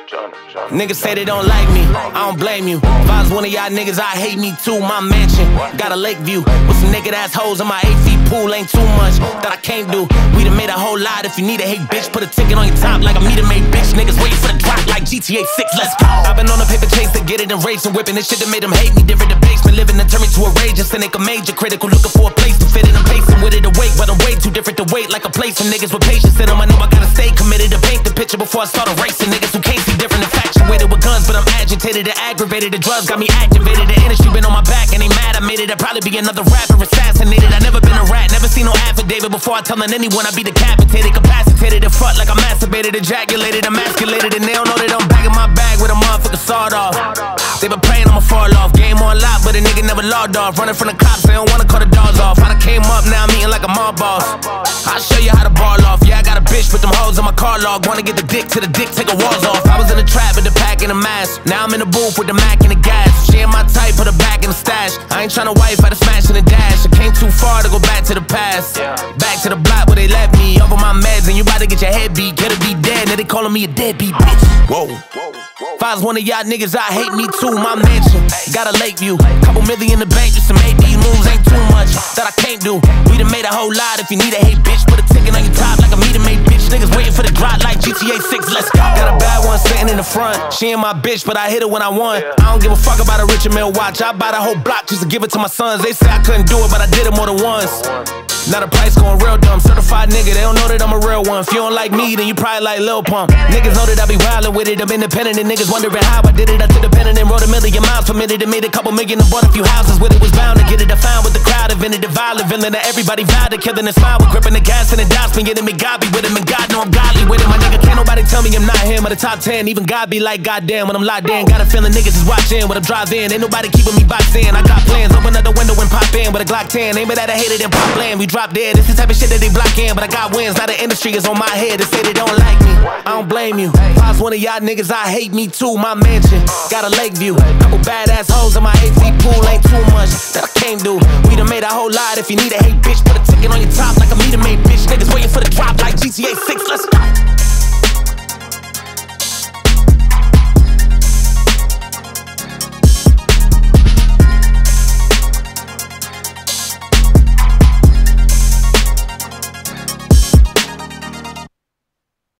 Niggas say they don't like me, I don't blame you. If I was one of y'all niggas, I hate me too. My mansion, got a lake view with some naked ass hoes in my 8 feet pool. Ain't too much that I can't do. We done made a whole lot. If you need a hate bitch, put a ticket on your top like a meter made bitch. Niggas waiting for the drop like GTA 6, let's go. I've been on a paper chase to get it and race and whipping this shit that made them hate me. Different debates, been living and turn me to a rage. Just to make a major critical, looking for a place to fit in. I'm pacing with it awake, but I'm way too different to wait like a place for niggas with patience in them. I know I gotta stay committed to paint the picture before I start erasing niggas who can't see different, infatuated with guns, but I'm agitated and aggravated. The drugs got me activated. The industry been on my back and they mad I made it. I'd probably be another rapper assassinated. I never been a rat, never seen no affidavit before I telling anyone I be decapitated, capacitated, and fucked like I'm masturbated, ejaculated, emasculated, and they don't know that I'm bagging my bag with a motherfucker sawed off. They been praying I'ma fall off. Game on lock, but a nigga never logged off. Running from the cops, they don't wanna cut the doors off. I done came up, now I'm eating like a mob boss. I'll show you how to ball off. Yeah, I got a bitch with them hoes on my car log. Wanna get the dick to the dick, take a walls off. I was in the trap with the pack and the mask. Now I'm in the booth with the Mac and the gas. She ain't my type, put her back in the stash. I ain't tryna wife, I just smash in the dash. I came too far to go back to the past. Back to the block where they left me. Over my meds and you about to get your head beat. Gotta be dead, now they calling me a deadbeat bitch. Whoa. If I was one of y'all niggas, I hate me too. My mansion, got a lake view. Couple million in the bank, just to make these moves. Ain't too much that I can't do. We done made a whole lot. If you need a hate bitch, put a ticket on your top like a meter made bitch. Niggas waiting for the drop like GTA 6, let's go. Got a bad one sitting in the front. She ain't my bitch, but I hit her when I won. I don't give a fuck about a Richard Mille watch. I buy the whole block just to give it to my sons. They say I couldn't do it, but I did it more than once. Now the price going real dumb. Certified nigga, they don't know that I'm a real one. If you don't like me, then you probably like Lil Pump. Niggas know that I be wildin' with it. I'm independent and niggas wondering how I did it. I took the pen and then wrote a million miles per minute and made a couple million and bought a few houses with it. Was bound to get it. I found with the crowd, invented the violent villain that everybody vowed to killing and smile with gripping the gas and the dots. Been getting me godly with him and God know I'm godly with him. My nigga can't nobody tell me I'm not him. Or the top 10, even God be like goddamn when I'm locked in. Got a feeling niggas is watching when I'm driving. Ain't nobody keeping me boxed in. I got plans, open up the window and pop in with a Glock 10. Aim it at a hater then pop land. We drop dead. This is the type of shit that they block in, but I got wins. Now the industry is on my head. They say they don't like me. I don't blame you. If I was one of y'all niggas, I hate me too. My mansion, got a lake view. Couple badass hoes in my 8 feet pool. Ain't too much that I can't do. We done made a whole lot. If you need a hate bitch, put a ticket on your top like a meter made bitch. Niggas waiting for the drop like GTA 6, let's go.